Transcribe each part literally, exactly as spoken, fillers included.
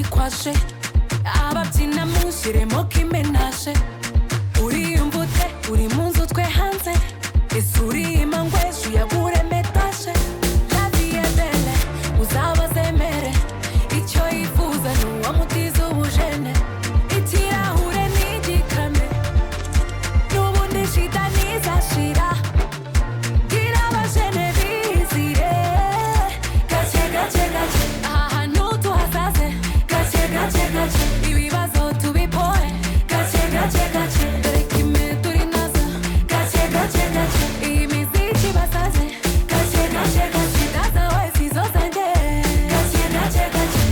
kwashe ababyina mushyiremo kimenashe uriyumva ute uri mu nzu twe hanze ese urima ngweshu yagure metashe la vie est belle uzabazemere icyo yifuza ni uwamutiza ubujene ikirahure n'igikame n'ubundi shida ntizashira gira abajene bizire gake gake gake aha hantu tuhazaze gake gake gake ibibazo tubipore gake gake gake dore kimwe turi nazo gake gake gake iyi miziki basaze gake gake gake daza wese izo zanjye gake gake gake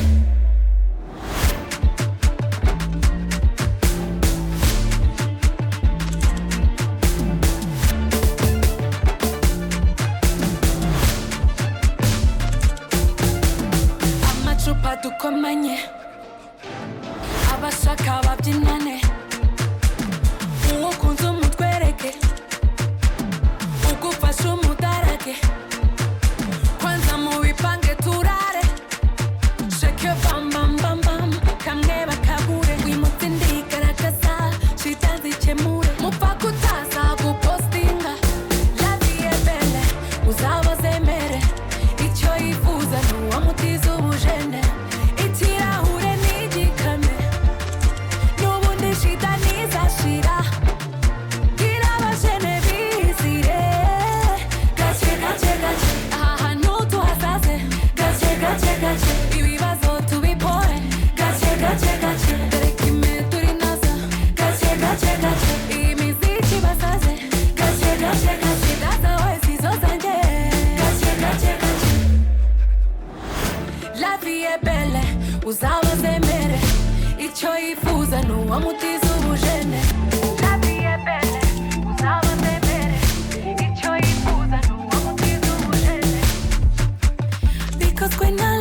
amacupa dukomanye abashaka babyinane uwo kunze umutwereke ugufasha umudarage kwanza mu bipange turare shake bam bam bam bam kamwe bakabure wimutse ndigaragaza shita zikemure mupfa kutaza gupostinga la vie est belle uzabazemere icyo yifuza ni uwamutiza ubujene ikirahure n'igikame n'ubundi shida ntizashira gira abajene bizire gake gake gake aha hantu tuhazaze gake gake gake ibibazo tubipore gake gake gake dore kimwe turi nazo gake gake gake iyi miziki basaze gake gake gake daza wese izo zanjye gake gake gake la vie est belle uzabazemere icyo yifuza ni uwamutiza ubujene la vie est belle uzabazemere icyo yifuza ni uwamutiza ubujene bikozwe na